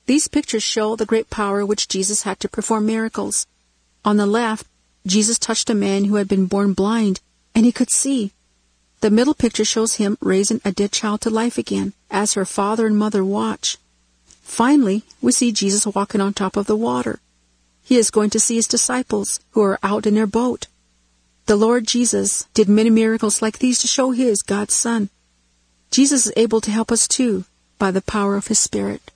These pictures show the great power which Jesus had to perform miracles. On the left, Jesus touched a man who had been born blind, and he could see. The middle picture shows him raising a dead child to life again, as her father and mother watch. Finally, we see Jesus walking on top of the water. He is going to see his disciples, who are out in their boat. The Lord Jesus did many miracles like these to show he is God's Son. Jesus is able to help us too, by the power of his Spirit.